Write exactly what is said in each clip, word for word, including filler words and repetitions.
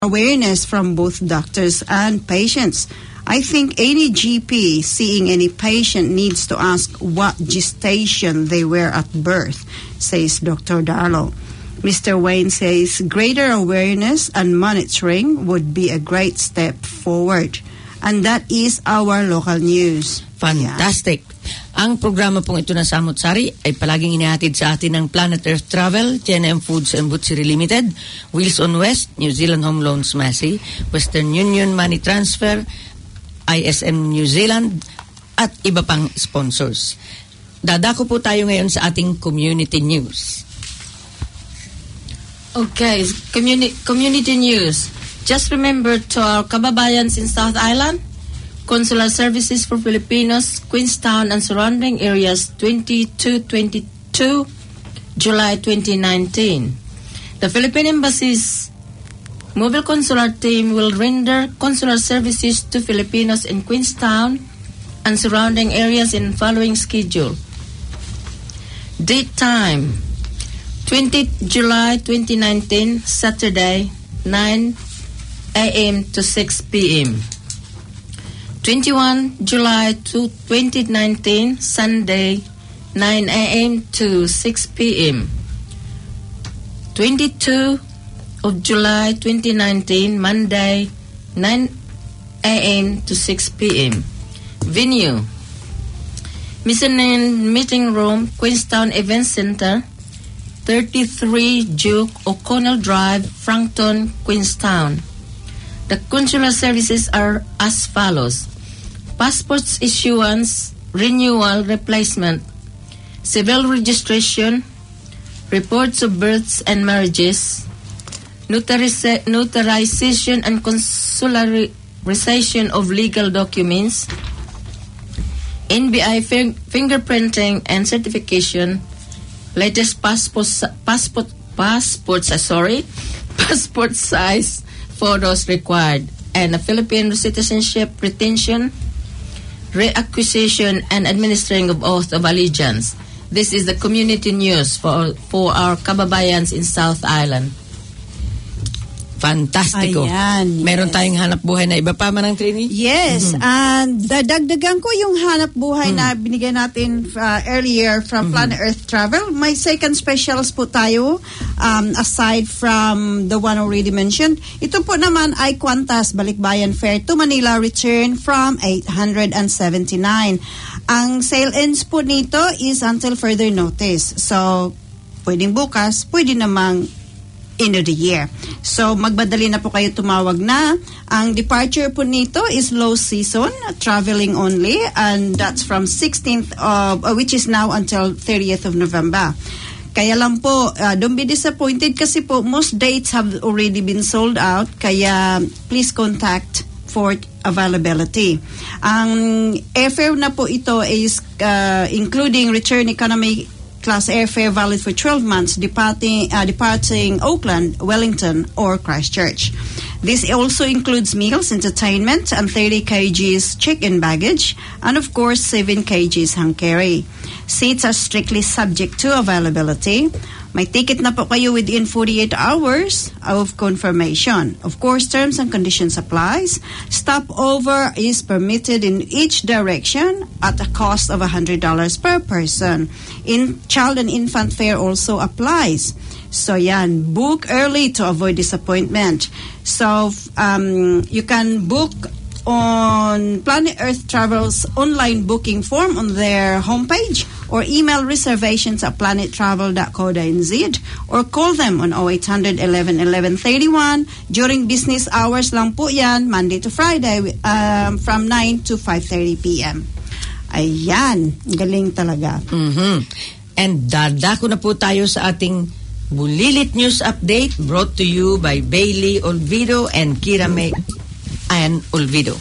awareness from both doctors and patients. I think any G P seeing any patient needs to ask what gestation they were at birth, says Doctor Darlow. Mister Wayne says greater awareness and monitoring would be a great step forward. And that is our local news. Fantastic. Yeah. Ang programa pong ito na Samot-Sari ay palaging inihatid sa atin ng Planet Earth Travel, T N M Foods and Butchery Limited, Wheels on West, New Zealand Home Loans Massey, Western Union Money Transfer, I S M New Zealand, at iba pang sponsors. Dadako po tayo ngayon sa ating community news. Okay, community community news. Just remember to our kababayans in South Island, Consular Services for Filipinos, Queenstown and surrounding areas, twenty-two twenty-two, July twenty nineteen. The Philippine Embassy's mobile consular team will render consular services to Filipinos in Queenstown and surrounding areas in following schedule. Date time, twentieth July twenty nineteen, Saturday, nine a.m. to six p.m. twenty-first July twenty nineteen, Sunday, nine a.m. to six p.m. twenty-second of July twenty nineteen, Monday, nine a.m. to six p.m. Venue, Mezzanine Meeting Room, Queenstown Event Center, thirty-three Duke O'Connell Drive, Frankton, Queenstown. The consular services are as follows: passports issuance, renewal, replacement, civil registration, reports of births and marriages, notarisa- notarization and consularization of legal documents, N B I fing- fingerprinting and certification, latest passport passport passports uh, sorry passport size photos required, and a Philippine citizenship retention, reacquisition, and administering of oath of allegiance. This is the community news for for our kababayans in South Island. Fantastico. Ayan, yes. Meron tayong hanap buhay na iba pa, Manang Trini? Yes, mm-hmm. and dadagdagan ko yung hanap buhay mm-hmm. na binigay natin uh, earlier from mm-hmm. Planet Earth Travel. May second specials po tayo um, aside from the one already mentioned. Ito po naman ay Qantas Balikbayan Fare to Manila return from eight hundred seventy-nine. Ang sale ends po nito is until further notice. So, pwedeng bukas, pwede namang end of the year. So, magbadali na po kayo tumawag na. Ang departure po nito is low season, traveling only, and that's from sixteenth of, uh, which is now until thirtieth of November. Kaya lang po, uh, don't be disappointed kasi po, most dates have already been sold out, kaya please contact for availability. Ang airfare na po ito is uh, including return economy class airfare valid for twelve months departing uh, departing Auckland, Wellington, or Christchurch. This also includes meals, entertainment, and thirty kilograms check-in baggage, and of course seven kilograms hand carry. Seats are strictly subject to availability. May ticket na po kayo within forty-eight hours of confirmation. Of course, terms and conditions applies. Stopover is permitted in each direction at a cost of one hundred dollars per person. In child and infant fare also applies. So yan, book early to avoid disappointment. So um, you can book on Planet Earth Travel's online booking form on their homepage, or email reservations at planet travel dot co dot n z, or call them on oh eight hundred eleven eleven thirty-one. During business hours lang po yan, Monday to Friday, um, from nine to five thirty p.m. Ayan, galing talaga. Mm-hmm. And dadako na po tayo sa ating Bulilit News Update, brought to you by Bailey Olvido and Kira May and Olvido.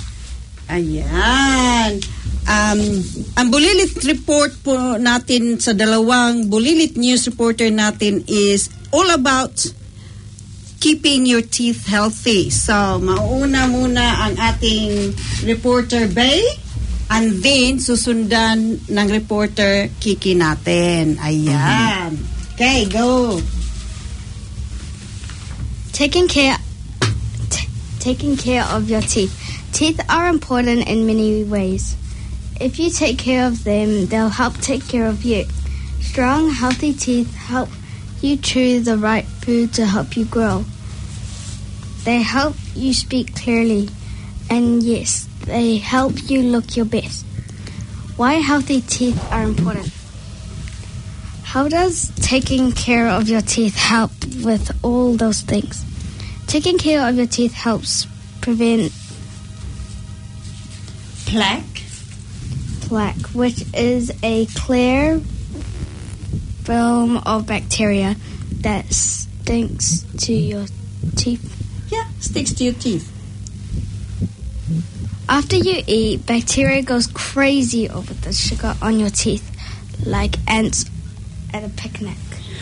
Ayan. Um, ang Bulilit report po natin sa dalawang Bulilit News reporter natin is all about keeping your teeth healthy. So, mauna muna ang ating reporter Bay, and then susundan ng reporter Kiki natin. Ayan. Mm-hmm. Okay, go. Taking care taking care of your teeth. Teeth are important in many ways. If you take care of them, they'll help take care of you. Strong, healthy teeth help you chew the right food to help you grow. They help you speak clearly. And yes, they help you look your best. Why healthy teeth are important. How does taking care of your teeth help with all those things? Taking care of your teeth helps prevent Plaque. plaque, which is a clear film of bacteria that sticks to your teeth. Yeah, sticks to your teeth. After you eat, bacteria goes crazy over the sugar on your teeth, like ants at a picnic.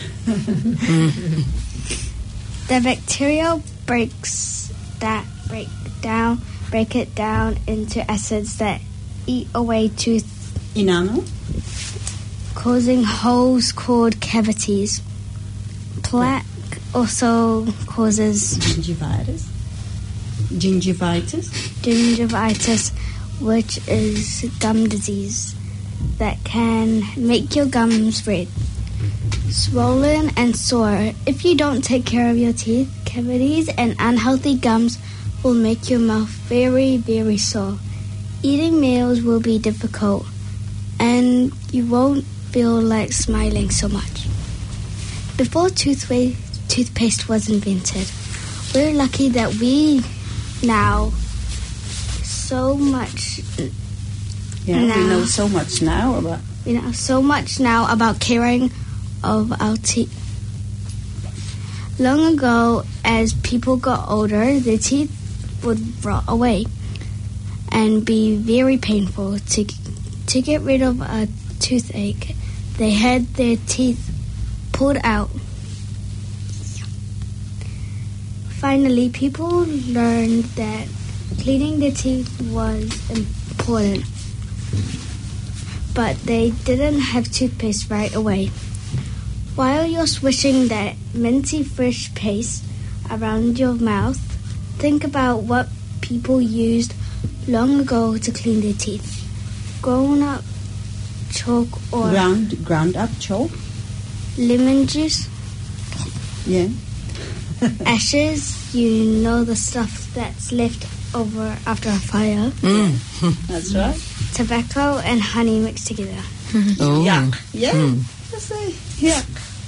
The bacteria breaks that break down, break it down into acids that eat away tooth Enamel. causing holes called cavities. Plaque also causes Gingivitis. Gingivitis. gingivitis, which is gum disease that can make your gums red, swollen and sore. If you don't take care of your teeth, cavities and unhealthy gums will make your mouth very, very sore. Eating meals will be difficult and you won't feel like smiling so much. Before toothpaste, toothpaste was invented, we're lucky that we now so much Yeah, Now. we know so much now about. we know so much now about caring of our teeth. Long ago, as people got older, their teeth would rot away and be very painful. To to get rid of a toothache, they had their teeth pulled out. Finally, people learned that cleaning their teeth was important, but they didn't have toothpaste right away. While you're swishing that minty fresh paste around your mouth, think about what people used long ago to clean their teeth. Grown up chalk or Ground, ground up chalk. lemon juice, Yeah. ashes, you know the stuff that's left over after a fire, Mm. That's right. tobacco and honey mixed together. Oh. Yuck. Yeah. Mm. Just say yuck.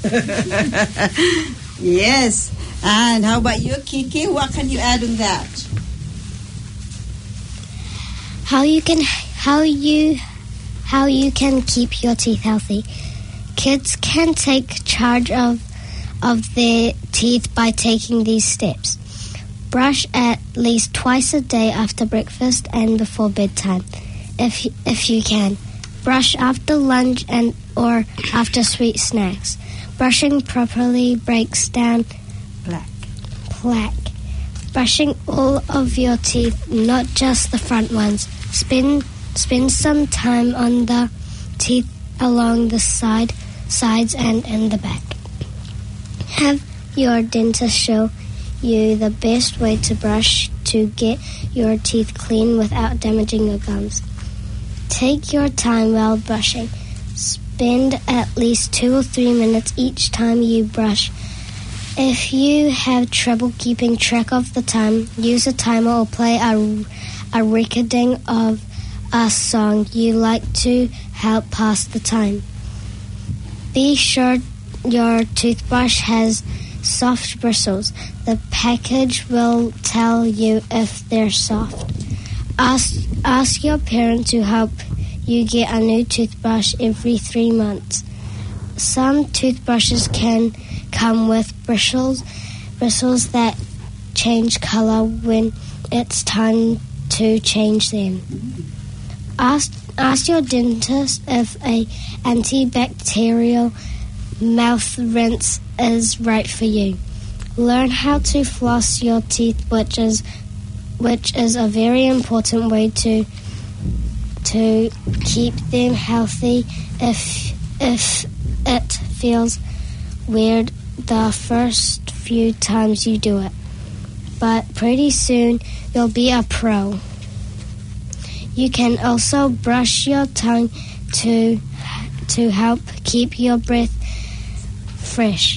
Yes. And how about you, Kiki? What can you add on that? How you can how you how you can keep your teeth healthy. Kids can take charge of of their teeth by taking these steps. Brush at least twice a day after breakfast and before bedtime, if if you can. Brush after lunch and or after sweet snacks. Brushing properly breaks down Black. plaque. Brushing all of your teeth, not just the front ones. Spend spend some time on the teeth along the side sides and in the back. Have your dentist show you the best way to brush to get your teeth clean without damaging your gums. Take your time while brushing. Spend at least two or three minutes each time you brush. If you have trouble keeping track of the time, use a timer or play a, a recording of a song you like to help pass the time. Be sure your toothbrush has soft bristles. The package will tell you if they're soft. Ask, ask your parent to help you get a new toothbrush every three months. Some toothbrushes can come with bristles, bristles that change color when it's time to change them. Ask, ask your dentist if a antibacterial mouth rinse is right for you. Learn how to floss your teeth, which is which is a very important way to to keep them healthy. If if it feels weird the first few times you do it, but pretty soon you'll be a pro. You can also brush your tongue to to help keep your breath fresh.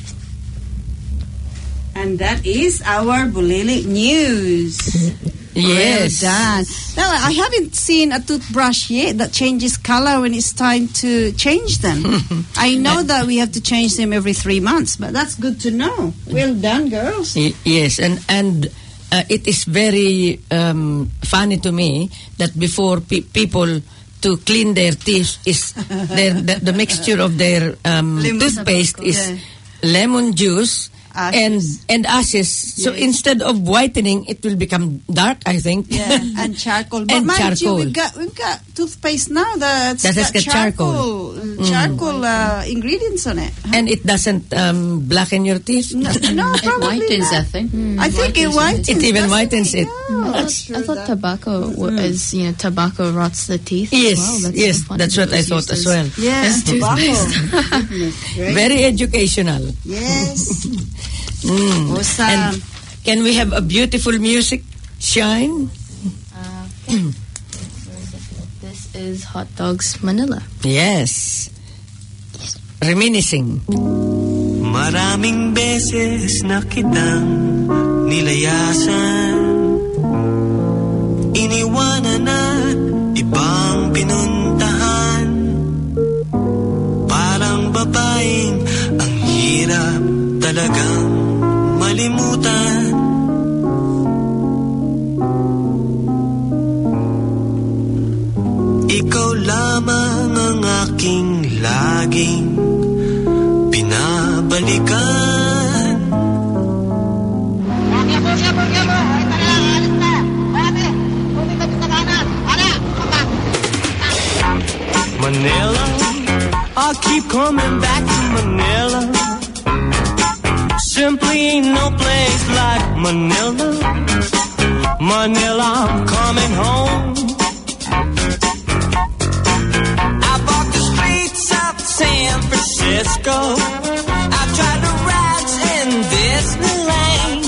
And that is our Bulili News. Yes. Well done. Now, I haven't seen a toothbrush yet that changes color when it's time to change them. I know that we have to change them every three months, but that's good to know. Well done, girls. Y- yes, and and uh, it is very um, funny to me that before pe- people to clean their teeth is their, the, the mixture of their um, Lemon toothpaste tobacco. is Yeah. lemon juice. And Ashes. and ashes. So Yes. instead of whitening, it will become dark, I think. Yeah, and charcoal. But And mind charcoal. you, we've got we've got toothpaste now that's That has got got charcoal. charcoal, charcoal uh, ingredients on it. And it doesn't um, blacken your teeth. No, no It probably whitens, not. I think. I think it whitens. It even doesn't whitens it. Yeah, that's true. I thought that. tobacco wa- is, you know, tobacco rots the teeth Yes, as well. That's yes, so funny that's that what I it was thought used as well. Yes, tobacco. Goodness, great. Very educational. Yes. Mm. Awesome. And can we have a beautiful music, Shine? Uh, this is Hot Dogs Manila. Yes. Reminiscing. Maraming beses na kitang nilayasan, iniwanan at ibang pinuntahan. Parang babaeng ang hirap talagang malimutan. Ikaw lamang ang aking laging pinabalikan. Manila, I keep coming back to Manila. Simply ain't no place like Manila. Manila, I'm coming home. I walk the streets of San Francisco. I've tried the rides in Disneyland.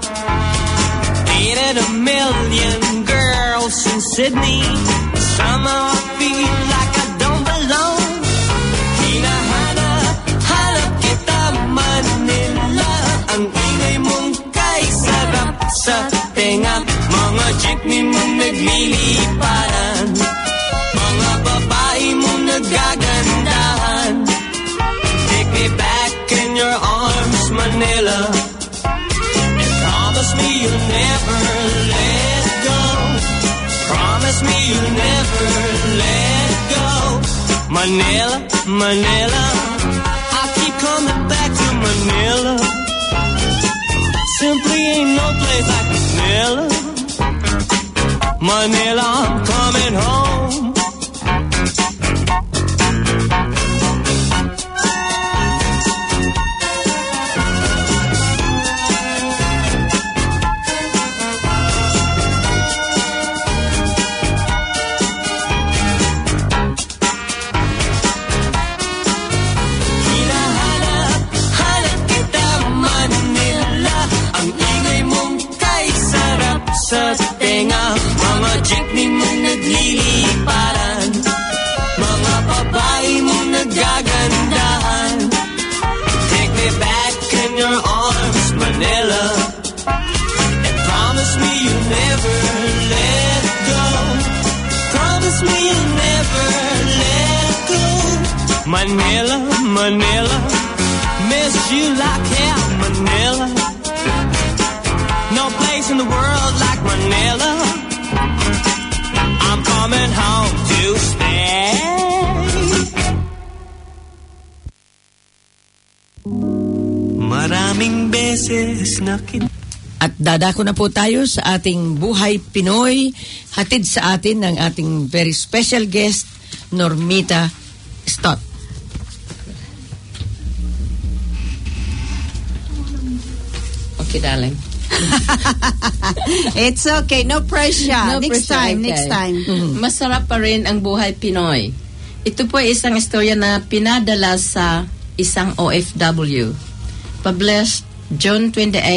Dated a million girls in Sydney. Somehow I feel like I don't belong. Hinahanap, hanap kita Manila. Ang ingay mong kay sarap sa tenga. Mga jeepney mong nagliliparan. Mga babae mong nagagandahan. Take me back in your arms, Manila. And promise me you'll never let go. Promise me you'll never let go. Manila, Manila, I keep coming back to Manila. Simply ain't no place like Manila. Manila, I'm coming home. Hinahanap, hanap kita Manila. Ang ingay mong kay sarap sa tenga. Mga jeepney mong nagliliparan. Mga babae mong nagagandahan. Take me back in your arms, Manila. And promise me you'll never let go. Promise me you'll never let go. Manila, Manila, miss you like hell, Manila. No place in the world like Manila. I'm coming home to stay. Maraming beses na kita. At dadako na po tayo sa ating Buhay Pinoy. Hatid sa atin ng ating very special guest, Normita Stott. Okay, darling. It's okay, no pressure. No next pressure, time, okay. next time. Masarap pa rin ang buhay Pinoy. Ito po ay isang istorya na pinadala sa isang O F W. Published June twenty-eighth,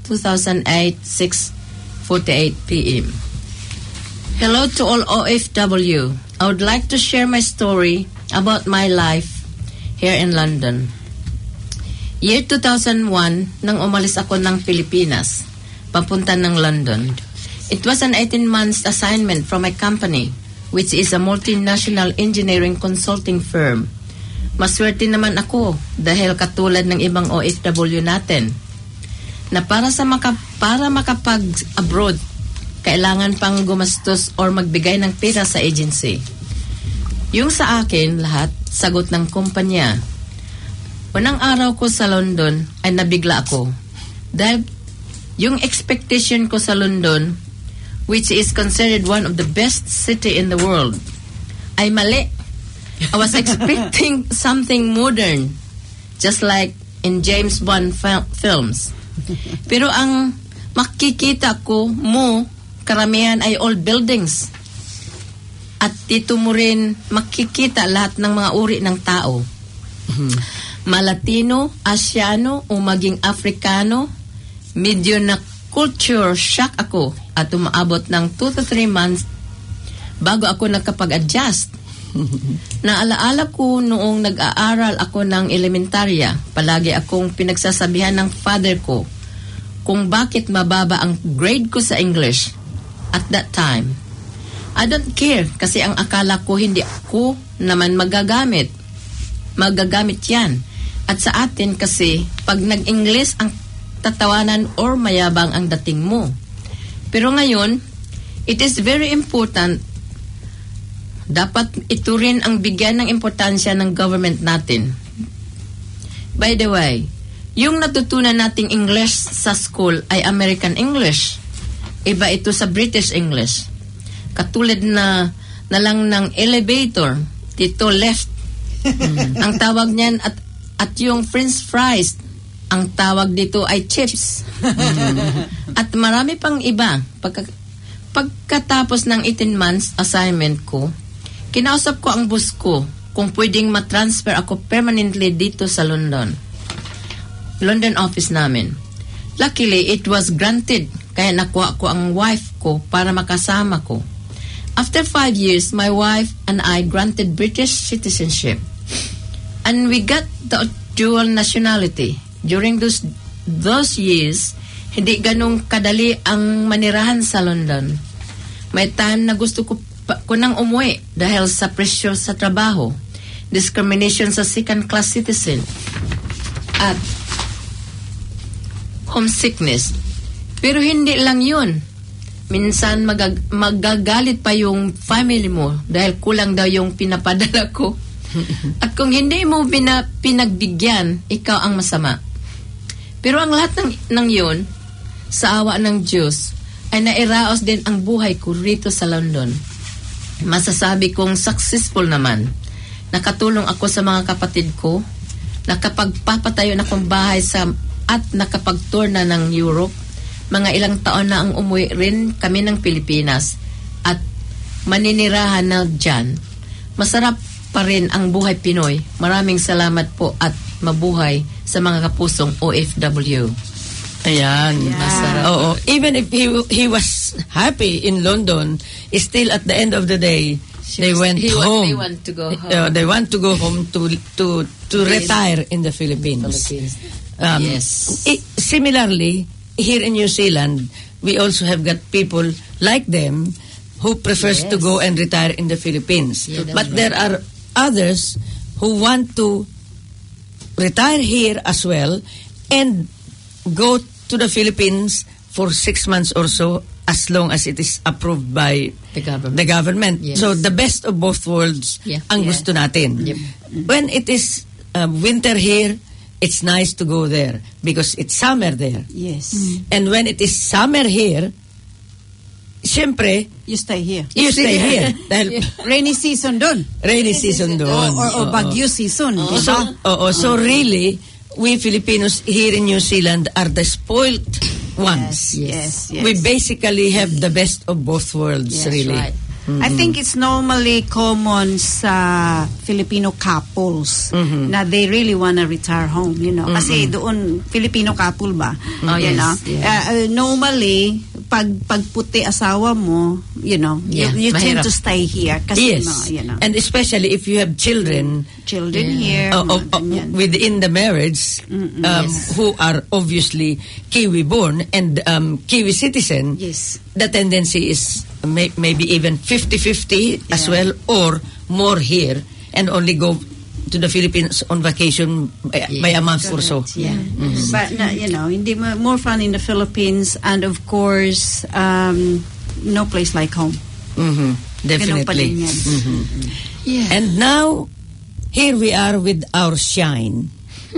two thousand eight, six forty-eight p m Hello to all O F W. I would like to share my story about my life here in London. Year two thousand one, nang umalis ako ng Pilipinas, papunta ng London. It was an eighteen months assignment from my company, which is a multinational engineering consulting firm. Maswerte naman ako dahil katulad ng ibang O F W natin na para sa maka, para makapag-abroad, kailangan pang gumastos or magbigay ng pera sa agency. Yung sa akin, lahat, sagot ng kumpanya. Unang araw ko sa London ay nabigla ako. Dahil yung expectation ko sa London, which is considered one of the best city in the world, ay mali. I was expecting something modern, just like in James Bond fil- films. Pero ang makikita ko mo, karamihan ay old buildings. At dito mo rin makikita lahat ng mga uri ng tao. Malatino, Asiano, o maging Afrikano, medyo na culture shock ako at umaabot ng two to three months bago ako nakapag-adjust. Naalaala ko noong nag-aaral ako ng elementarya, palagi akong pinagsasabihan ng father ko kung bakit mababa ang grade ko sa English at that time. I don't care kasi ang akala ko hindi ako naman magagamit. Magagamit yan. At sa atin kasi, pag nag-English ang tatawanan or mayabang ang dating mo. Pero ngayon, it is very important. Dapat ito rin ang bigyan ng importansya ng government natin. By the way, yung natutunan nating English sa school ay American English. Iba ito sa British English. Katulad na, na lang ng elevator, dito left. Ang tawag niyan at, at yung french fries, ang tawag dito ay chips. At marami pang iba. Pagka, pagkatapos ng eighteen months assignment ko, kinausap ko ang boss ko kung pwedeng matransfer ako permanently dito sa London. London office namin. Luckily, it was granted. Kaya nakuha ko ang wife ko para makasama ko. After five years, my wife and I granted British citizenship. And we got the dual nationality. During those those years, hindi ganong kadali ang manirahan sa London. May time na gusto ko, pa, ko nang umuwi dahil sa pressure sa trabaho, discrimination sa second-class citizen, at homesickness. Pero hindi lang yun. Minsan magag- magagalit pa yung family mo dahil kulang daw yung pinapadala ko. At kung hindi mo bina- pinagbigyan, ikaw ang masama. Pero ang lahat ng, ng yun, sa awa ng Diyos, ay nairaos din ang buhay ko rito sa London. Masasabi kong successful naman. Nakatulong ako sa mga kapatid ko, nakapagpapatayo na akong bahay sa, at nakapag-tour na ng Europe. Mga ilang taon na ang umuwi rin kami ng Pilipinas at maninirahan na dyan. Masarap pa rin ang buhay Pinoy. Maraming salamat po at mabuhay sa mga kapusong O F W. Ayan. Yeah. Masarap. Oo. Even if he he was happy in London, still at the end of the day, She they was- went he wa- home. they want to go home. Uh, they want to go home to to to Yes. retire in the Philippines. Philippines. Um, Yes. i- similarly, here in New Zealand, we also have got people like them who prefers to Yes. go and retire in the Philippines. Yeah, that's but right. there are others who want to retire here as well and go to the Philippines for six months or so, as long as it is approved by The government. the government. Yes. So the best of both worlds Yeah. ang Yeah. gusto natin. Yep. When it is uh, winter here, it's nice to go there because it's summer there. Yes. And when it is summer here, siyempre, You stay here. you stay here. Dahil Rainy season dun. rainy season doon. Or, or Oo. Baguio season. di So, ba? oo, so really, we Filipinos here in New Zealand are the spoiled ones. Yes, yes. We basically have the best of both worlds, Yes, really. right. I think it's normally common sa Filipino couples Mhm. na they really wanna retire home, you know. Kasi doon, Filipino couple ba? Oh, you yes, know? yeah. Uh, uh, normally, pag pagputi asawa mo, you know, Yeah, you, you tend mahirap. to stay here. Kasi, Yes. mga, you know, And especially if you have children children here. uh, mga of- of- ganyan. within the marriage um, who are obviously Kiwi born and um, Kiwi citizen, Yes. the tendency is may, maybe even fifty-fifty as Yeah. well or more here and only go to the Philippines on vacation by, by a month or so. Yeah. But, na, you know, hindi mo- more fun in the Philippines and of course, um, no place like home. Mhm. Ganun pa din Definitely. yan. Mhm. Yeah. And now, here we are with our shine.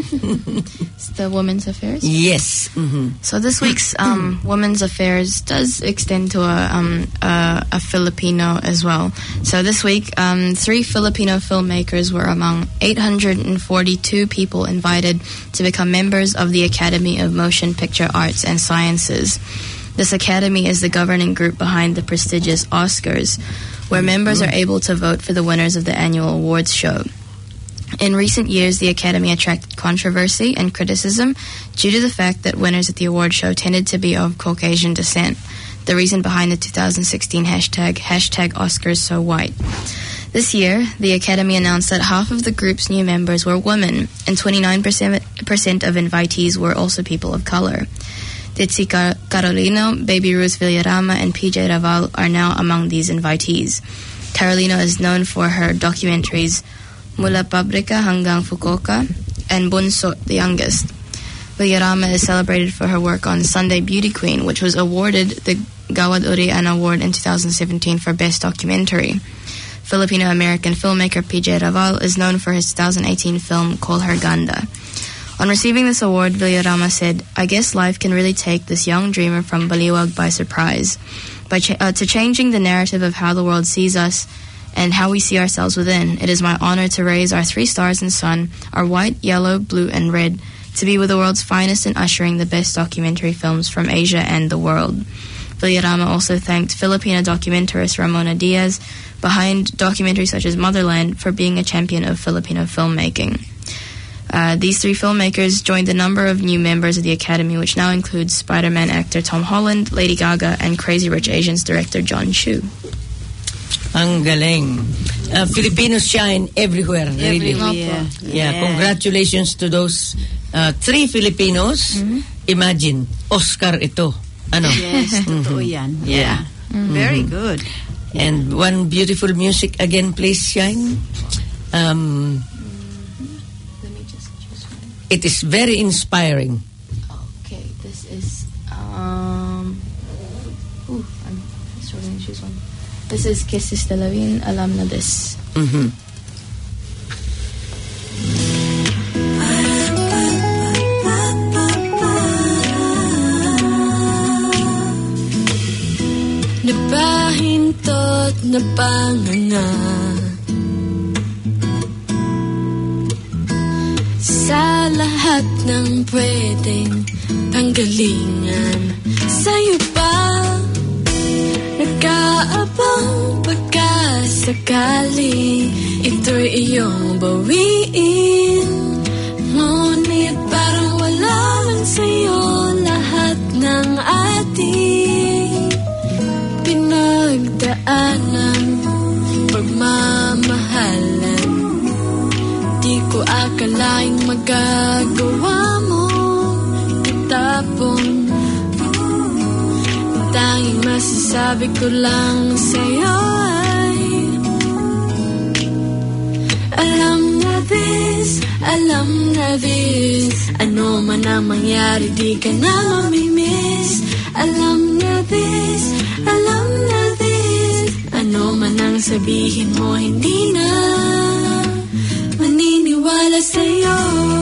It's the Women's Affairs. Yes. Mhm. So this week's um, Women's Affairs does extend to a, um, a, a Filipino as well. So this week, um, three Filipino filmmakers were among eight hundred forty-two people invited to become members of the Academy of Motion Picture Arts and Sciences. This academy is the governing group behind the prestigious Oscars, where members are able to vote for the winners of the annual awards show. In recent years, the Academy attracted controversy and criticism due to the fact that winners at the award show tended to be of Caucasian descent, the reason behind the two thousand sixteen hashtag, hashtag OscarsSoWhite. This year, the Academy announced that half of the group's new members were women, and twenty-nine percent of invitees were also people of color. Ditzi Car- Carolino, Baby Ruth Villarama, and P J Raval are now among these invitees. Carolino is known for her documentaries Mula Pabrika Hanggang Fukuoka and Bunso, the youngest. Villarama is celebrated for her work on Sunday Beauty Queen, which was awarded the Gawad Urian Award in two thousand seventeen for Best Documentary. Filipino-American filmmaker P J Raval is known for his two thousand eighteen film Call Her Ganda. On receiving this award, Villarama said, "I guess life can really take this young dreamer from Baliwag by surprise. By cha- uh, to changing the narrative of how the world sees us and how we see ourselves within, it is my honor to raise our three stars and sun, our white, yellow, blue, and red, to be with the world's finest and ushering the best documentary films from Asia and the world." Villarama also thanked Filipino documentarist Ramona Diaz, behind documentaries such as Motherland, for being a champion of Filipino filmmaking. Uh, these three filmmakers joined the number of new members of the Academy, which now includes Spider-Man actor Tom Holland, Lady Gaga, and Crazy Rich Asians director John Chu. Ang galing. Uh, Filipinos shine everywhere, really. Everywhere. Yeah, congratulations to those uh, three Filipinos. Imagine, Oscar ito. Ano? Yes, totoo yan. Yeah. Very good. And one beautiful music again, please, Shine. Um, Let me just choose one. it is very inspiring. Okay, this is um. Ooh, I'm struggling to choose one. This is Kisses de la Vin, Alam na This. Mhm. Napahintot na panganga sa lahat ng pwedeng panggalingan. Sa'yo pa nag-aabang pagkasakali ito'y iyong bawiin. Ngunit parang wala lang sa'yo lahat ng ating pinagdaanan, pagmamahalan. Di ko akalaing magagawa mo itapon. Ang tanging masasabi ko lang sa'yo ay alam na this, alam na this. Ano man ang mangyari, di ka na mamimiss. Alam na this, alam na this. Ano man ang sabihin mo, hindi na maniniwala sa'yo.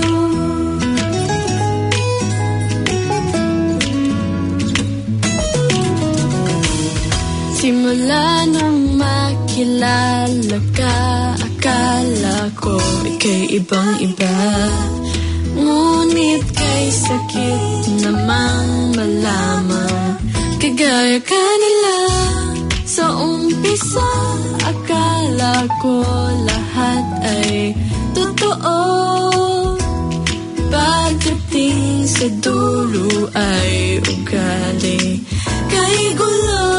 Simula nang makilala ka, akala ko ika'y ibang-iba. Ngunit kay sakit namang malaman, kagaya ka nila sa umpisa. isa, akala ko lahat ay totoo. Pagdating sa dulo ay ugali kay gulo.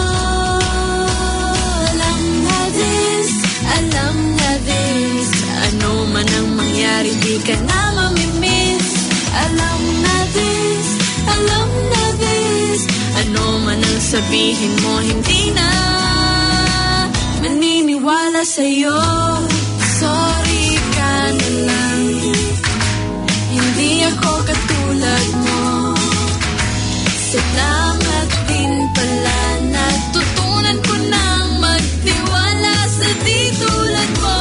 Alam na this, alam na this, ano man ang mangyari di ka na mamimiss. Alam na this, alam na this, ano man ang sabihin mo hindi na maniniwala sa'yo. Sorry ka na lang, hindi ako katulad mo. Salamat din pala, natutunan ko nang magtiwala sa di tulad mo.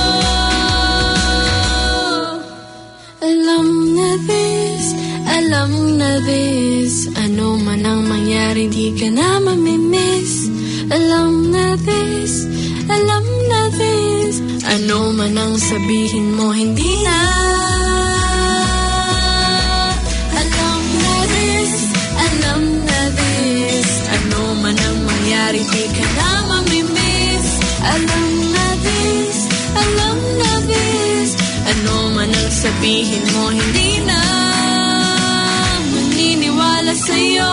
Alam na this, alam na this, ano man ang mangyari di ka na mamimiss. Alam na this, alam na this, ano man ang sabihin mo hindi na. Alam na this, alam na this, ano man ang mangyari di ka na mamimiss. Alam na this, alam na this, ano man ang sabihin mo hindi na maniniwala sa'yo.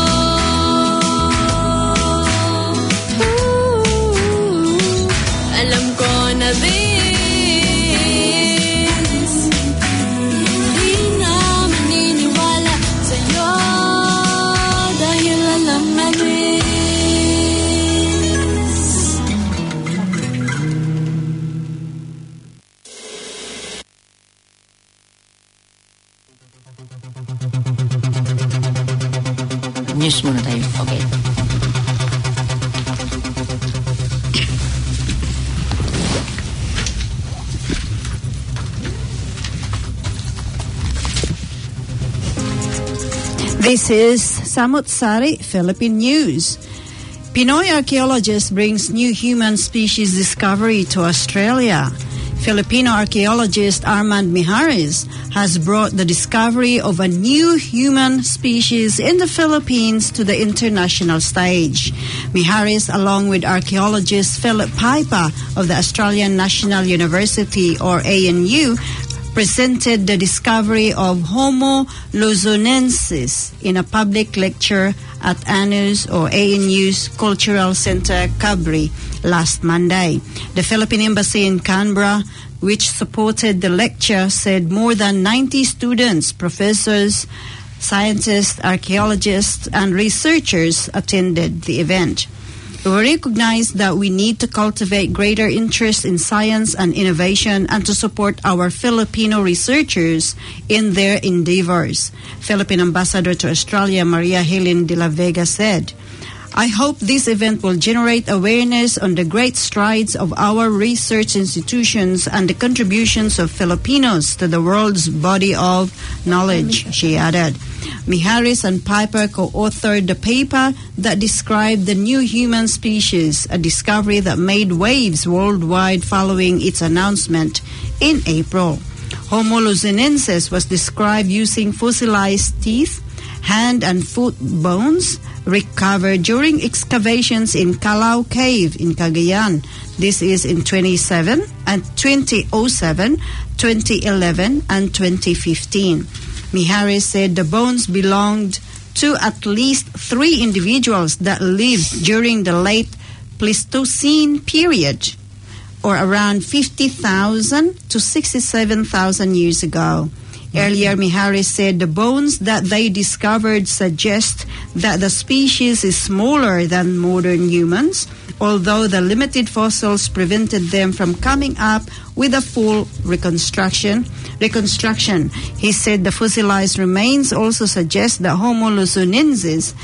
Alam ko na this, hindi na maniniwala sa'yo dahil alam na this. News muna tayo. Okay. This is Samut Sari, Philippine News. Pinoy archaeologist brings new human species discovery to Australia. Filipino archaeologist Armand Mijares has brought the discovery of a new human species in the Philippines to the international stage. Mijares, along with archaeologist Philip Piper of the Australian National University, or A N U, presented the discovery of Homo luzonensis in a public lecture at A N U's or A N U's Cultural Center, Cabri, last Monday. The Philippine Embassy in Canberra, which supported the lecture, said more than ninety students, professors, scientists, archaeologists, and researchers attended the event. We recognize that we need to cultivate greater interest in science and innovation and to support our Filipino researchers in their endeavors. Philippine Ambassador to Australia, Maria Helen de la Vega, said, I hope this event will generate awareness on the great strides of our research institutions and the contributions of Filipinos to the world's body of knowledge, she added. Mijares and Piper co-authored the paper that described the new human species, a discovery that made waves worldwide following its announcement in April. Homo luzonensis was described using fossilized teeth, hand and foot bones recovered during excavations in Calao Cave in Cagayan. This is in twenty-seven and twenty oh seven, twenty eleven, and twenty fifteen. Mijares said the bones belonged to at least three individuals that lived during the late Pleistocene period, or around fifty thousand to sixty-seven thousand years ago. Earlier, Mijares said the bones that they discovered suggest that the species is smaller than modern humans, although the limited fossils prevented them from coming up with a full reconstruction. Reconstruction. He said the fossilized remains also suggest that Homo luzonensis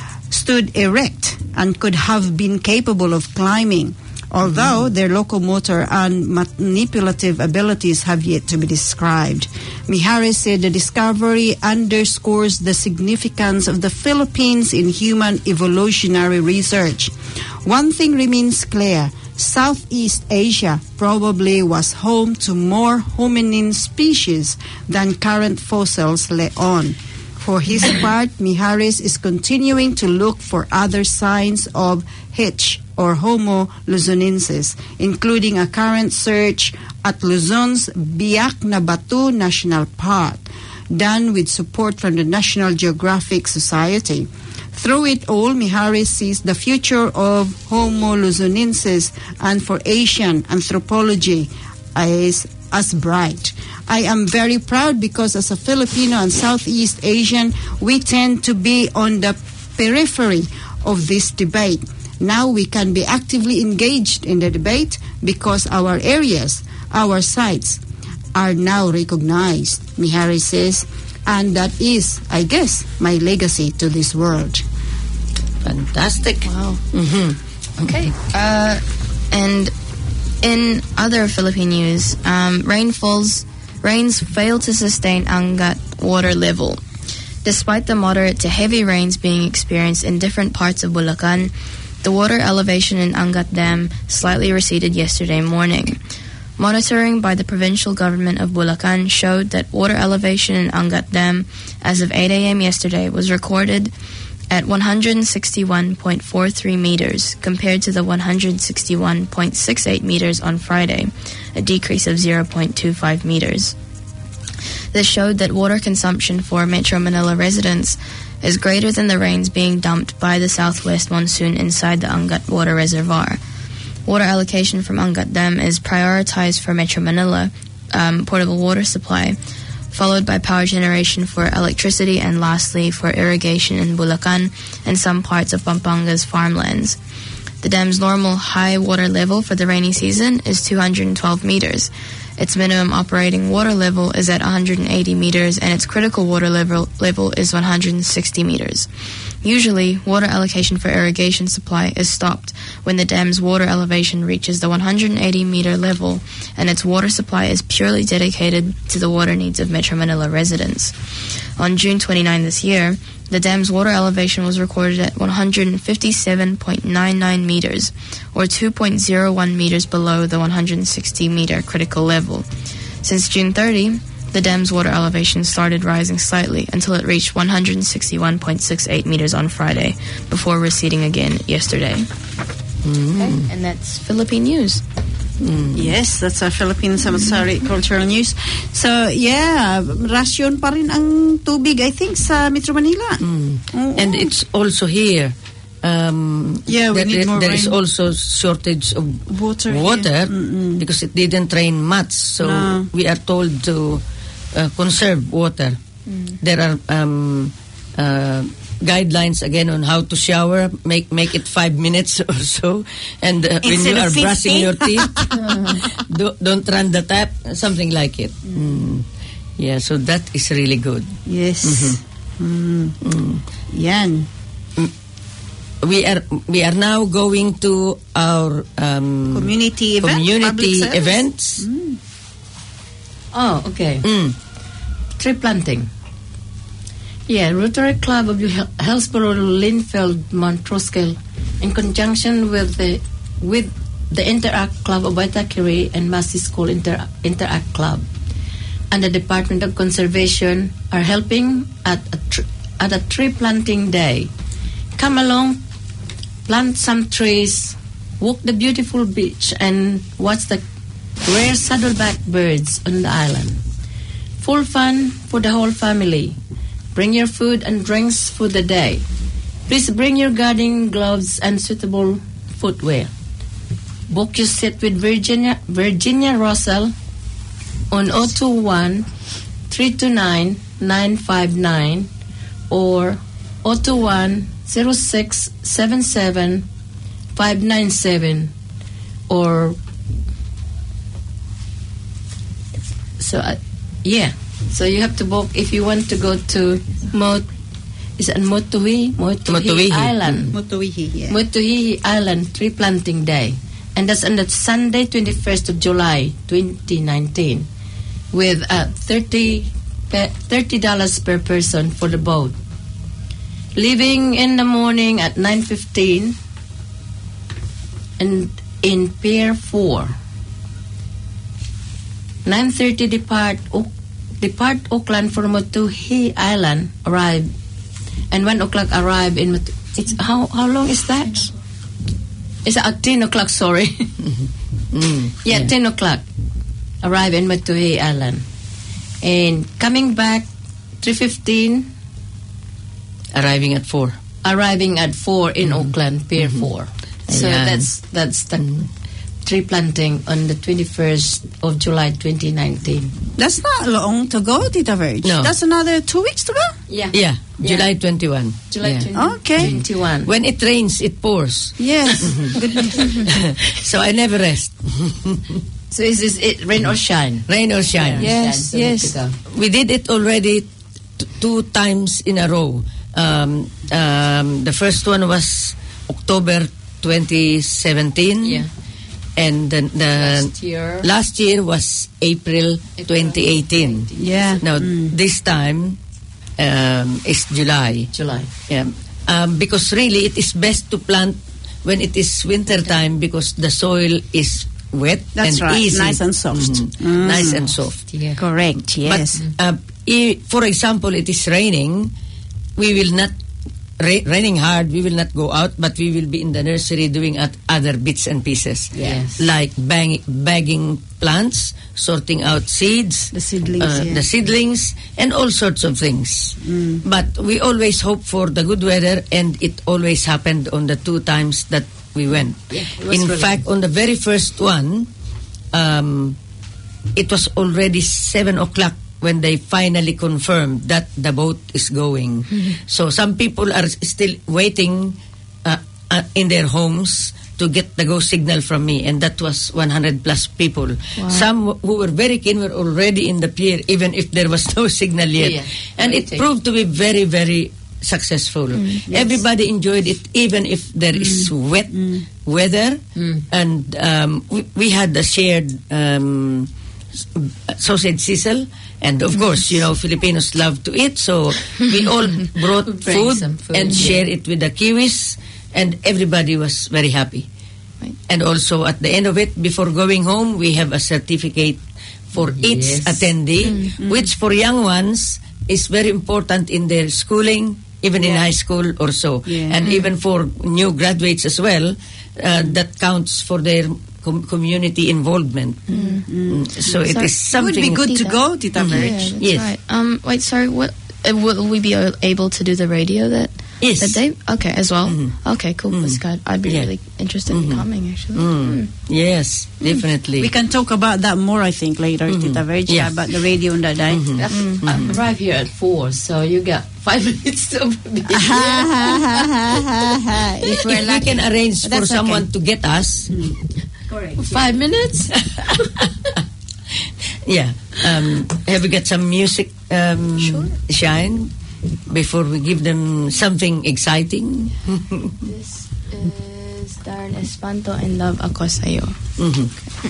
stood erect and could have been capable of climbing, although their locomotor and manipulative abilities have yet to be described. Mijares said the discovery underscores the significance of the Philippines in human evolutionary research. One thing remains clear: Southeast Asia probably was home to more hominin species than current fossils let on. For his part, Mijares is continuing to look for other signs of H or Homo luzonensis, including a current search at Luzon's Biak na Batu National Park, done with support from the National Geographic Society. Through it all, Mijares sees the future of Homo luzonensis and for Asian anthropology as, as bright. I am very proud because as a Filipino and Southeast Asian, we tend to be on the periphery of this debate. Now we can be actively engaged in the debate because our areas, our sites, are now recognized, Mijares says, and that is, I guess, my legacy to this world. Fantastic. Wow. Mm-hmm. Okay. Uh, and in other Philippine news, um, rainfalls, rains fail to sustain Angat water level. Despite the moderate to heavy rains being experienced in different parts of Bulacan, the water elevation in Angat Dam slightly receded yesterday morning. Monitoring by the provincial government of Bulacan showed that water elevation in Angat Dam as of eight a.m. yesterday was recorded at one hundred sixty-one point four three meters compared to the one hundred sixty-one point six eight meters on Friday, a decrease of zero point two five meters. This showed that water consumption for Metro Manila residents is greater than the rains being dumped by the southwest monsoon inside the Angat water reservoir. Water allocation from Angat Dam is prioritized for Metro Manila um, potable water supply, followed by power generation for electricity, and lastly for irrigation in Bulacan and some parts of Pampanga's farmlands. The dam's normal high water level for the rainy season is two hundred twelve meters. Its minimum operating water level is at one hundred eighty meters, and its critical water level, level is one hundred sixty meters. Usually, water allocation for irrigation supply is stopped when the dam's water elevation reaches the one hundred eighty meter level, and its water supply is purely dedicated to the water needs of Metro Manila residents. On June twenty-ninth this year, the dam's water elevation was recorded at one hundred fifty-seven point nine nine meters, or two point zero one meters below the one hundred sixty meter critical level. Since June thirtieth, the dam's water elevation started rising slightly until it reached one hundred sixty-one point six eight meters on Friday, before receding again yesterday. Mm. Okay, and that's Philippine news. Mm. Yes, that's a Philippine Samsari cultural news. So, yeah, rasyon pa rin ang tubig, I think, sa Metro Manila. Mm. Oo. And it's also here. Um, Yeah, we that need there, more there rain. is also shortage of Water, water yeah. Mm-mm. because it didn't rain much. So No. we are told to uh, conserve water. There are um, uh, guidelines again on how to shower. Make make it five minutes or so, and uh, when Instead you of are brushing fifty? your teeth, do, don't run the tap. Something like it. Mm. Yeah, so that is really good. Yes. Mm. Mm. Yan. We are we are now going to our um, Community event? community Public service? events. Oh, okay. Mm. Tree planting. Yeah, Rotary Club of Hillsborough, Linfield, Mount Roskill, in conjunction with the with the Interact Club of Waitakere and Massey School Inter, Interact Club and the Department of Conservation are helping at a tr- at a tree planting day. Come along, plant some trees, walk the beautiful beach, and watch the rare saddleback birds on the island. Full fun for the whole family. Bring your food and drinks for the day. Please bring your gardening gloves and suitable footwear. Book your seat with Virginia Virginia Russell on zero two one, three two nine, nine five nine or zero two one, zero six seven seven, five nine seven or so uh, yeah. So you have to book if you want to go to Mot. Is it Motuhi? Motuhi, Motuihi. Island. Motuihi, yeah. Motuihi Island Tree Planting Day, and that's on the Sunday, twenty-first of July, twenty nineteen, with uh, thirty dollars per person for the boat. Leaving in the morning at nine fifteen, and in Pier Four. Nine thirty depart. Oh, depart Auckland for Motuhi Island, arrive, and one o'clock arrive in Motu- it's how how long is that? It's at ten o'clock. Sorry, Mm, yeah, ten o'clock. Arrive in Motuhi Island, and coming back three fifteen. Arriving at four. Arriving at four in Auckland, Pier four. So Ayan. that's that's the tree planting on the twenty-first of July twenty nineteen. That's not long to go, Tita Verge. No. That's another two weeks to go. Yeah. Yeah, July twenty-one. July Yeah. Okay. twenty-one. When it rains, it pours. Yes. So I never rest. So is this it rain or shine? Rain or shine. Yes, Shine, so we yes. need to go. We did it already t- two times in a row. Um, um, the first one was October twenty seventeen. Yeah. And the, the Last year. last year was April, April twenty eighteen. Yeah. Now, this time um, is July. July. Yeah. Um, because really, it is best to plant when it is winter time because the soil is wet That's and right. easy. Nice and soft. Mhm. Mm. Nice and soft. Yeah. Correct. Yes. But uh, i- for example, it is raining. We will not ra- raining hard. We will not go out, but we will be in the nursery doing at other bits and pieces, Yes. like bang- bagging plants, sorting out seeds, The seedlings, uh, yeah. the seedlings, and all sorts of things. But we always hope for the good weather, and it always happened on the two times that we went. Yeah, it was in really fact, on the very first one, um, it was already seven o'clock when they finally confirmed that the boat is going. So some people are still waiting uh, uh, in their homes to get the go signal from me, and that was one hundred plus people. Some w- who were very keen were already in the pier, even if there was no signal yet. Yeah, And it waiting. proved to be very, very successful. Everybody enjoyed it, even if there is wet weather. And um, we, we had a shared um, s- sausage sizzle. And of course, you know, Filipinos love to eat, so we all brought Bring food, some food, and yeah. share it with the Kiwis, and everybody was very happy. Right. And also at the end of it, before going home, we have a certificate for each Yes. attendee, which for young ones is very important in their schooling, even in high school or so. Yeah. And even for new graduates as well, uh, that counts for their com- community involvement. Mm. So it Sorry. is It something. would be good to Tita. go, Tita Yeah, Verge. that's Yes. right. Um, wait, sorry. What uh, will we be a- able to do the radio that Yes. that day? Okay, as well. Mhm. Okay, cool. That's good. I'd be Yeah. really interested in coming. Actually. Mm. Yes, definitely. We can talk about that more, I think, later, Tita Verge, Yeah. about the radio on that day. I arrive here at four, so you got five minutes to be If If we're we lucky. can arrange for That's okay. someone to get us, five minutes. yeah. Um, have we got some music, um, Shine, before we give them something exciting? This is Darren Espanto and Love Ako Sa'yo. Mhm.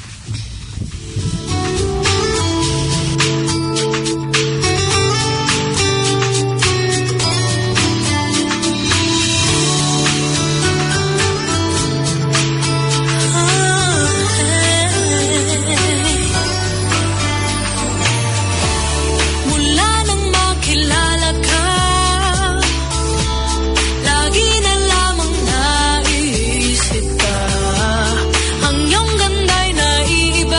Mula nang makilala ka, lagi na lamang naiisip ka. Ang iyong ganda'y naiibig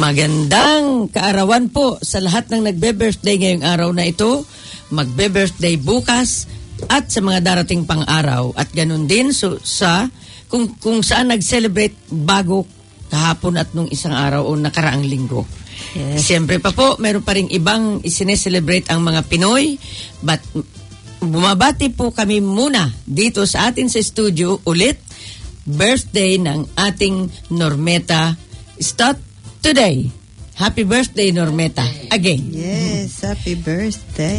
Magandang kaarawan po sa lahat ng nagbe-birthday ngayong araw na ito, magbe-birthday bukas, at sa mga darating pang araw. At ganun din so, sa kung, kung saan nag-celebrate bago kahapon at nung isang araw o nakaraang linggo. Yes. Siyempre pa po, meron pa rin ibang isineselebrate ang mga Pinoy, but bumabati po kami muna dito sa atin sa studio ulit, birthday ng ating Normeta Stott today. Happy birthday, Normeta. Again. Yes, happy birthday.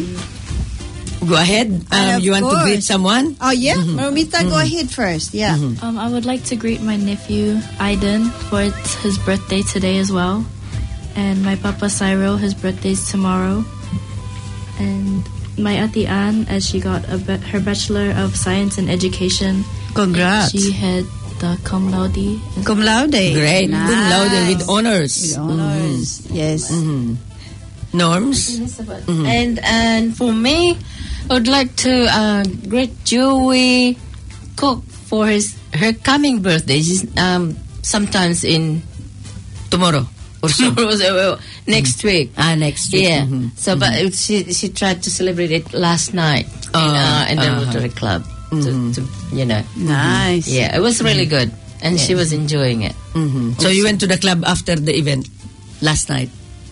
Go ahead. Um, of you want to course. greet someone? Oh, yeah. Normita, go ahead first. Yeah. Um, I would like to greet my nephew, Aiden, for it's his birthday today as well. And my papa, Cyril, his birthday's tomorrow. And my Ate Anne, as she got a be- her Bachelor of Science in Education. Congrats. She had the cum laude. Cum laude. Great. Nice. Cum laude with honors. With honors. Yes. Mhm. Norms? Mm-hmm. And and for me, I would like to uh, greet Joey Cook for his her coming birthday. She's um sometimes in Tomorrow. Or so. next week. Ah, next week. Yeah. Mhm. So, but it- she she tried to celebrate it last night in, Oh, uh, in the uh-huh. Rotary Club. To, to you know. Nice. Yeah, it was really good, and she was enjoying it. Mhm. So you went to the club after the event last night?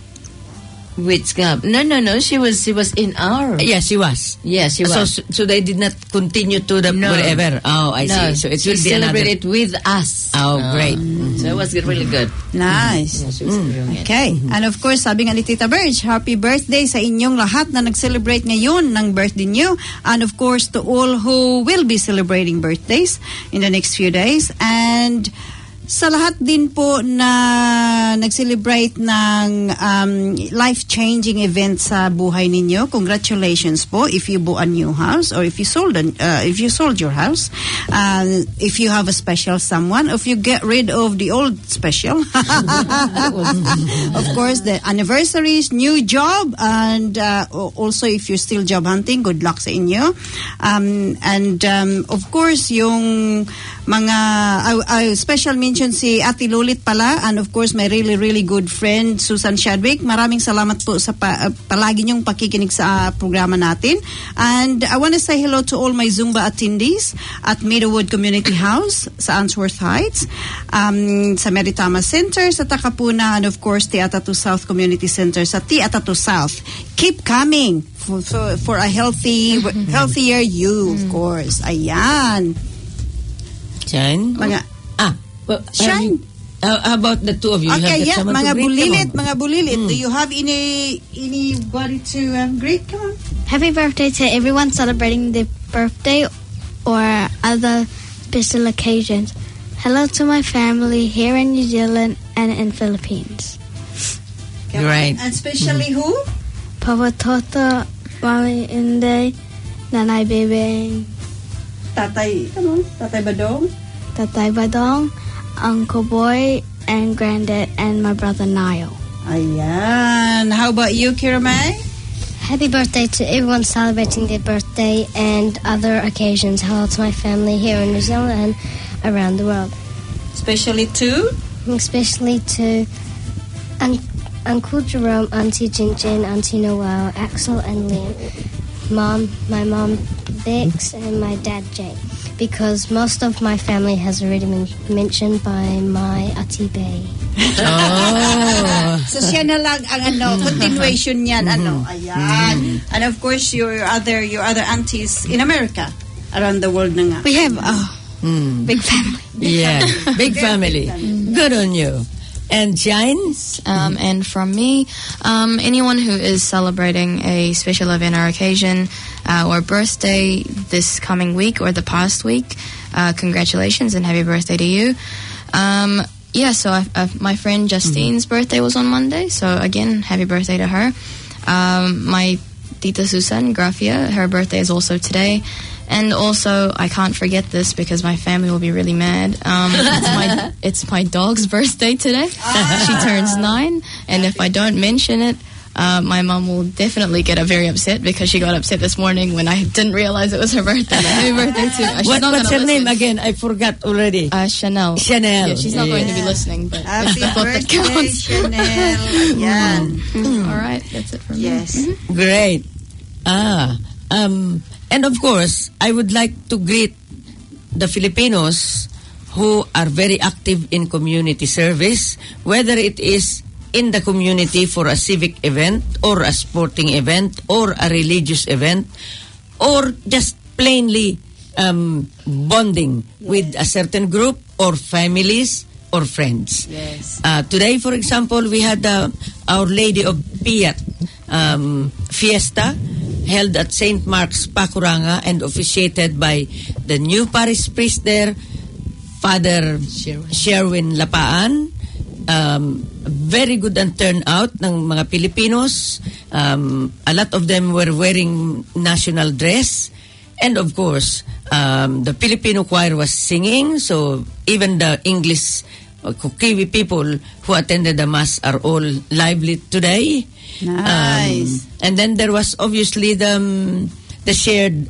Which club? No, no, no. She was she was in our. Yes, she was. Yeah, she So, was. so they did not continue to the No. wherever. Oh, I no, see. So it she will be another. celebrated with us. Oh, Uh, great. So it was really good. Nice. Yeah, she was enjoying it. Okay. And of course, sabi nga ni Tita Burge, happy birthday sa inyong lahat na nag-celebrate ngayon ng birthday niyo. And of course, to all who will be celebrating birthdays in the next few days. And sa lahat din po na nag-celebrate ng um, life-changing event sa buhay ninyo, congratulations po if you bought a new house or if you sold an, uh, if you sold your house, uh, if you have a special someone, if you get rid of the old special. Of course, the anniversaries, new job, and uh, o- also if you're still job hunting, good luck sa inyo. Um, and um, of course, yung mga uh, uh, special mention si Ate Lulit pala, and of course my really really good friend Susan Shadwick. Maraming salamat po sa pa, uh, palagi niyong pakikinig sa uh, programa natin. And I want to say hello to all my Zumba attendees at Meadowwood Community House sa Answorth Heights, um, sa Meritama Center sa Takapuna, and of course the Atatu South Community Center sa T Atatu South. Keep coming for, for, for a healthy healthier you, of course. Ayan. Shine? Mga Ah, well, Shine. have you- uh, how about the two of you? You Okay, have yeah, someone to mga greet? Come bulilit, on. mga bulilit. Do you have any anybody to um, greet? Come on. Happy birthday to everyone celebrating their birthday or other special occasions. Hello to my family here in New Zealand and in Philippines. Come Right. on. And especially who? Papa Toto, Mami Inde, Nanay Bebeng, Tatay, come on. Tatay Badong. Tatay Badong, Uncle Boy, and Granddad, and my brother Niall. Ayan. How about you, Kira May? Happy birthday to everyone celebrating their birthday and other occasions. Hello to my family here in New Zealand and around the world. Especially to? Especially to un- Uncle Jerome, Auntie Jinjin, Auntie Noel, Axel and Liam, Mom, my mom Bex, and my dad Jay. Because most of my family has already been mentioned by my Ati Bay. Oh. So siya na lang ang ano, continuation niyan, ano. Ayan. And of course, your other your other aunties in America, around the world na nga. We have a Hmm. big family. Yeah, big family. Good on you. And Shine? Um, and from me, um, anyone who is celebrating a special event or occasion uh, or birthday this coming week or the past week, uh, congratulations and happy birthday to you. Um, yeah, so I, I, my friend Justine's birthday was on Monday, so again, happy birthday to her. Um, my Tita Susan Grafia, her birthday is also today. And also, I can't forget this because my family will be really mad. Um, it's my it's my dog's birthday today. She turns nine, and if I don't mention it, uh, my mom will definitely get very upset because she got upset this morning when I didn't realize it was her birthday. Happy birthday to uh, she's What, not what's her gonna name listen. again? I forgot already. Uh, Chanel. Chanel. Yeah, she's not going to be Yeah. listening, but Happy that's the thought that birthday, counts. Chanel. Yeah. All right, that's it from me. Yes. Great. Ah, um, and of course, I would like to greet the Filipinos who are very active in community service, whether it is in the community for a civic event or a sporting event or a religious event or just plainly um, bonding with a certain group or families or friends. Yes. Uh, today, for example, we had uh, Our Lady of Piat um, fiesta held at Saint Mark's, Pakuranga, and officiated by the new parish priest there, Father Sherwin. Sherwin Lapaan. Um, very good ang turnout ng mga Filipinos. Um, a lot of them were wearing national dress. And of course, um, the Filipino choir was singing. So even the English uh, Kukiwi people who attended the mass are all lively today. Nice. Um, and then there was obviously the um, the shared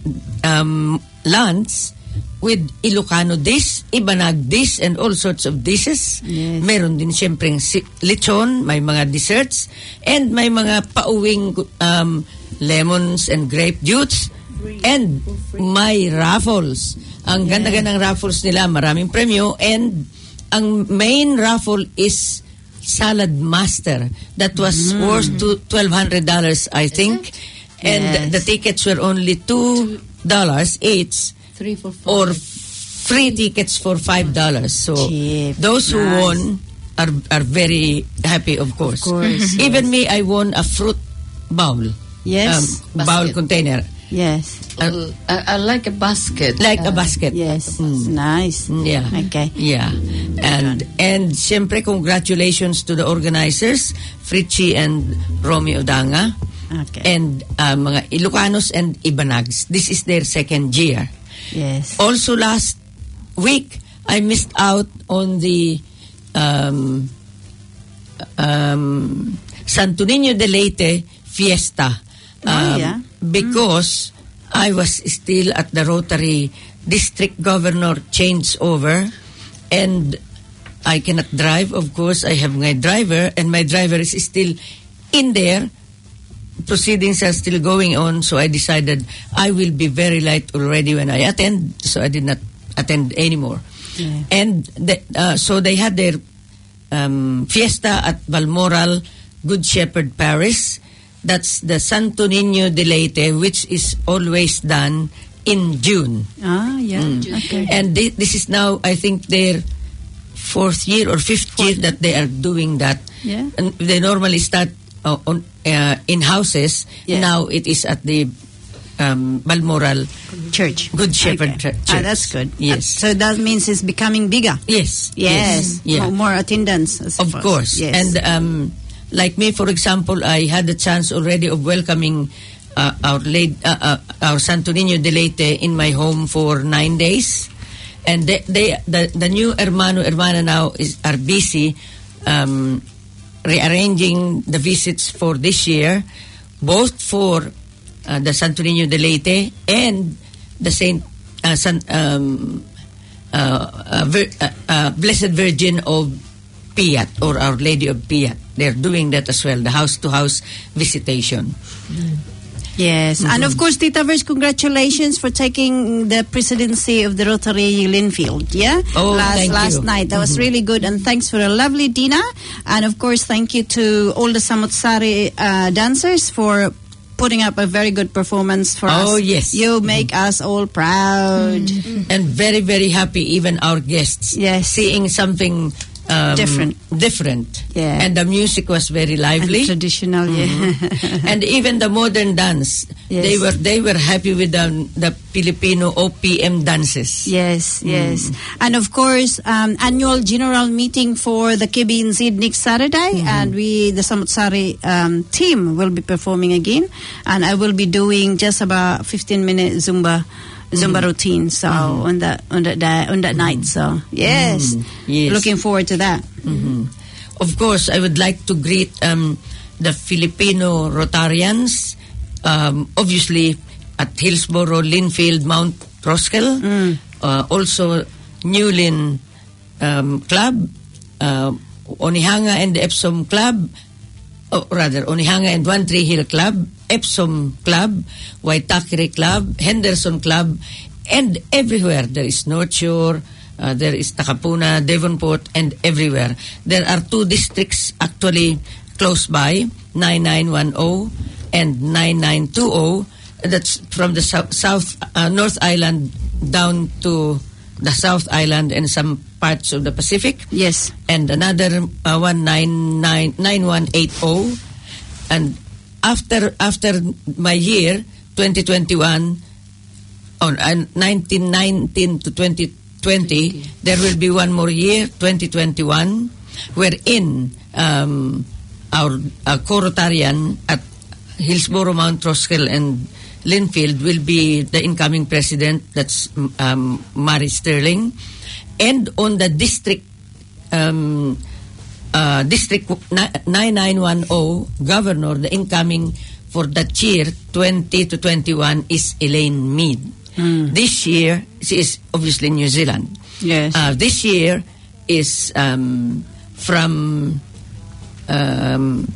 um, lunch with Ilocano dish, Ibanag dish, and all sorts of dishes. Yes. Meron din siyempreng si- lechon, may mga desserts, and may mga pauwing um, lemons and grape juice, and may raffles. Ang ganda-gandang raffles nila, maraming premyo, and ang main raffle is Salad Master. That was worth to twelve hundred dollars, I think. And Yes. the tickets were only two dollars each. Three for five. Or free tickets for five dollars. So Cheap. those who Nice. won are are very happy, of course. Of course, Even me, I won a fruit bowl. Yes. Um, bowl Basket. container. Yes. Uh, I, I like a basket. like a basket. Yes. Mm. Nice. Yeah. Okay. Yeah. And and siyempre congratulations to the organizers, Fritchie and Romy Odanga. Okay. And uh, mga Ilocanos and Ibanags. This is their second year. Yes. Also last week, I missed out on the um, um, Santo Niño de Leyte fiesta. Oh, Um, yeah. Because I was still at the Rotary District Governor changeover, and I cannot drive, of course. I have my driver, and my driver is still in there. Proceedings are still going on, so I decided I will be very late already when I attend, so I did not attend anymore. Yeah. And the, uh, so they had their um, fiesta at Balmoral Good Shepherd Parish. That's the Santo Niño de Leyte, which is always done in June. Ah, yeah. Mm. Okay. And thi- this is now, I think, their fourth year or fifth year that they are doing that. Yeah. And they normally start uh, on uh, in houses. Yeah. Now it is at the um, Balmoral Church. Good Shepherd Okay. Church. Ah, that's good. Yes. Uh, so that means it's becoming bigger. Yes. Yes. Yeah. More, more attendance. I Of suppose. course. Yes. And um, like me, for example, I had the chance already of welcoming uh, our late, uh, uh, our Santo Niño de Leyte in my home for nine days. And they, they the, the new hermano, hermana now is are busy um, rearranging the visits for this year, both for uh, the Santo Niño de Leyte and the Saint uh, San, um, uh, uh, Vir- uh, uh, Blessed Virgin of Piat, or Our Lady of Piat. They're doing that as well, the house-to-house visitation. Yes. And of course, Tita Verge, congratulations for taking the presidency of the Rotary Linfield. Yeah? Oh, last, thank last you. night. That was really good. And thanks for a lovely dinner. And of course, thank you to all the Samotsari uh, dancers for putting up a very good performance for us. Oh, yes. You make us all proud. And very, very happy, even our guests. Yes. Seeing something um, Different. Different. Yeah. And the music was very lively. And traditional, yeah. And even the modern dance, Yes. they were they were happy with the, the Filipino O P M dances. Yes, yes. And of course, um, annual general meeting for the K B N Z next Saturday. And we, the Samotsari um, team, will be performing again. And I will be doing just about fifteen minute Zumba Zumba routine. So on that on that day, on that night. So yes. Yes. Looking forward to that. Mhm. Of course, I would like to greet um, the Filipino Rotarians, um, obviously at Hillsboro, Linfield, Mount Roskill, Mm. uh, also Newlyn um, Club, uh, Onihanga and the Epsom Club, or rather Onihanga and One Tree Hill Club, Epsom Club, Waitakere Club, Henderson Club, and everywhere there is North Shore, uh, there is Takapuna, Devonport, and everywhere. There are two districts actually close by, nine nine one zero and nine nine two zero. That's from the south, south uh, North Island down to the South Island and some parts of the Pacific. Yes. And another uh, one nine nine nine one eight zero. And after after my year twenty twenty-one, or uh, nineteen nineteen to twenty twenty, there will be one more year, twenty twenty-one, wherein um, our uh, co-Rotarian at Hillsboro, Mount Roskill, and Linfield will be the incoming president. That's um, Mary Sterling. And on the district um, uh, district nine nine one zero governor, the incoming for that year twenty to twenty-one is Elaine Mead. Mm. This year she is obviously New Zealand. Yes. Uh, this year is um, from um,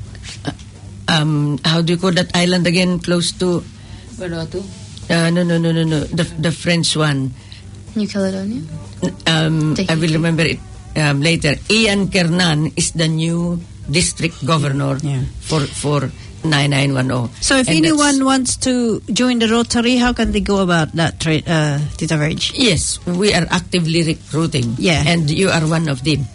um, how do you call that island again? Close to Vanuatu. uh, no no no no no the the French one. New Caledonia? Um, I will remember it um, later. Ian Kernan is the new district governor Yeah. for for nine nine one zero. So if And anyone that's- wants to join the Rotary, how can they go about that, tra- uh, Tita Verge? Yes, we are actively recruiting. Yeah. And you are one of them.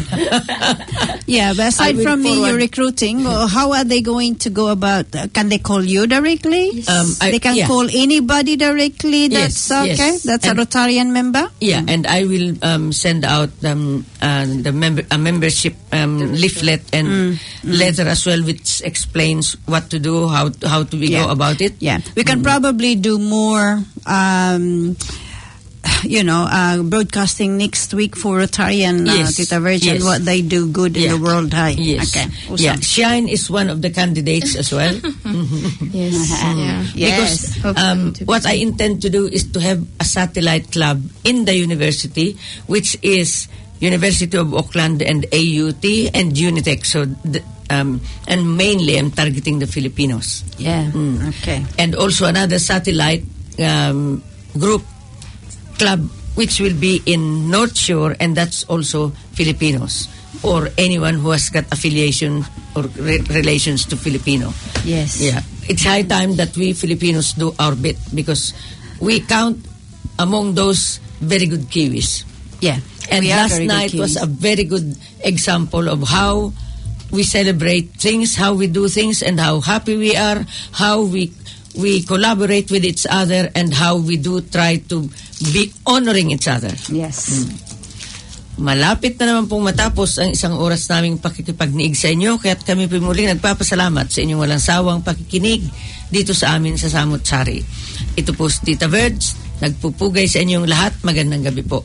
Yeah, but I aside will from me, forward- you're recruiting. uh, How are they going to go about? Uh, can they call you directly? Um, I- they can yeah. call anybody directly. That's Yes, okay. yes. That's And- a Rotarian member. Yeah, and I will um, send out um, uh, the member a membership um, leaflet and letter as well, which explains what to do, how to, how to we Yeah. go about it. Yeah, we can probably do more. Um, you know, uh, broadcasting next week for Rotarian uh, Yes, Tita Verge and yes. what they do good in Yeah. the world. Hi. Yes. Okay. Awesome. Yeah, Shine is one of the candidates as well. Yes. Yeah. Yes. Because Hopefully um, to be what I intend to do is to have a satellite club in the university, which is University of Auckland and A U T and Unitec. So, the, um, and mainly I'm targeting the Filipinos. Yeah. Mm. Okay. And also another satellite um, group club which will be in North Shore, and that's also Filipinos or anyone who has got affiliation or re- relations to Filipino. Yes. Yeah, it's high time that we Filipinos do our bit because we count among those very good Kiwis. Yeah. And We are last very good night was Kiwis. a very good example of how we celebrate things, how we do things, and how happy we are, how we we collaborate with each other, and how we do try to be honoring each other. Yes. Malapit na naman pong matapos ang isang oras naming pakikipagniig sa inyo, kaya't kami po muling nagpapasalamat sa inyong walang sawang pakikinig dito sa amin sa Samut Sari. Ito po si Tita Verge, nagpupugay sa inyong lahat. Magandang gabi po.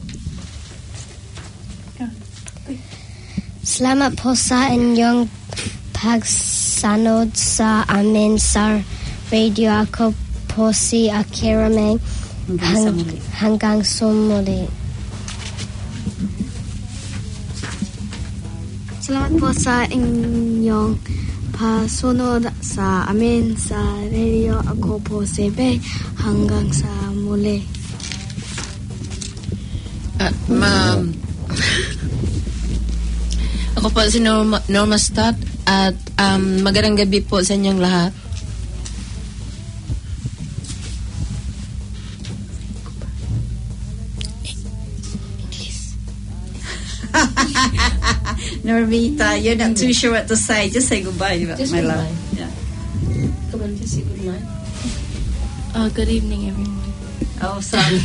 Salamat po sa inyong pagsanod sa amin sa radio. Ako po si Akira May. Hanggang sa muli. Hanggang sa muli. Salamat po sa inyong pasunod sa amin sa radio. Ako po si Bey. Hanggang sa muli. At ma Ako po si Norma, Norma Stott at um, magandang gabi po sa inyong lahat. Normita, you're not too sure what to say. Just say goodbye, Just my goodbye. love. Yeah. Come on, just say good night. Uh, good evening, everyone. Oh, sorry.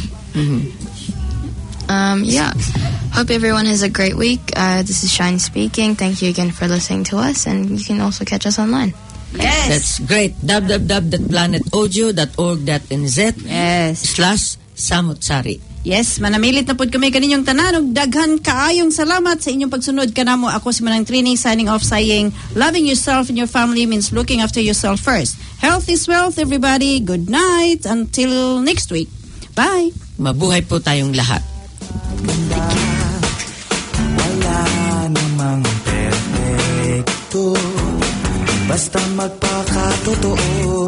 Um, yeah. Hope everyone has a great week. Uh, this is Shine speaking. Thank you again for listening to us, and you can also catch us online. Yes. That's great. w w w dot planet audio dot org dot n z Yes. slash Samut Sari. Yes, manamilit na pod kami kaninyong tanan ug daghan kaayong salamat sa inyong pagsunod kanamo. Ako si Manang Trini signing off saying loving yourself and your family means looking after yourself first. Health is wealth, everybody. Good night until next week. Bye. Mabuhay po tayong lahat. Wala namang perfecto, basta magpakatotoo.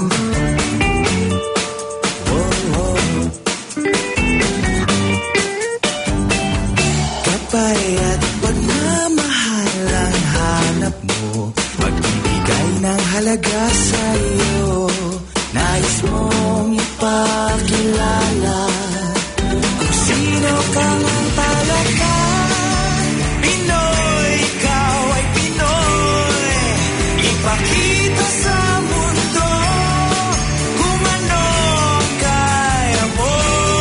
At pagmamahal ang hanap mo, magbibigay ng halaga sa'yo. Nais mong ipakilala kung sino kang talaga. Pinoy, ikaw ay Pinoy. Ipakita sa mundo kung ano ang kaya mo.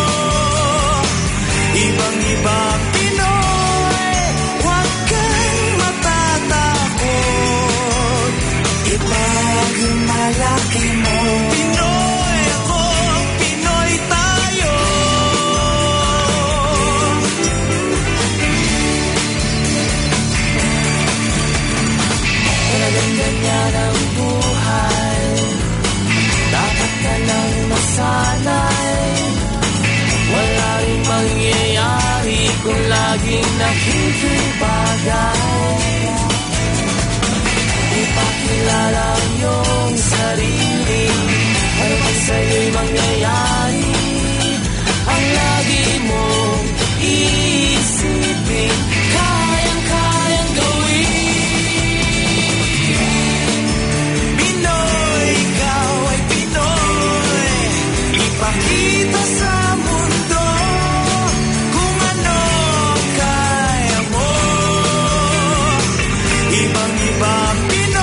Ibang-ibang malaki mo. Pinoy ako, Pinoy tayo. Talagang ganyan ang buhay, dapat ka lang masanay. Wala rin mangyayari kung laging nakikibagay. Ipakilala ang iyong sarili, ano man sa'yo'y mangyayari. Ang lagi mong iisipin, kayang-kayang gawin. Pinoy, ikaw ay Pinoy. Ipakita sa mundo kung ano kaya mo. Ibang-ibang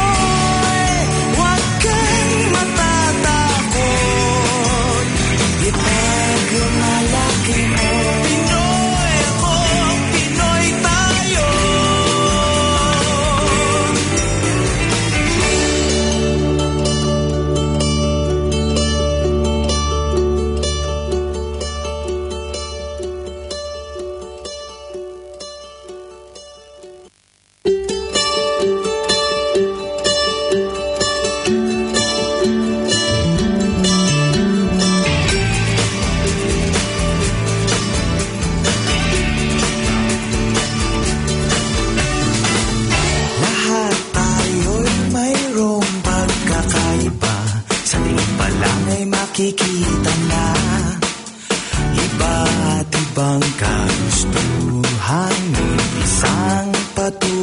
makikita na iba't ibang kagustuhan ng isang patuloy.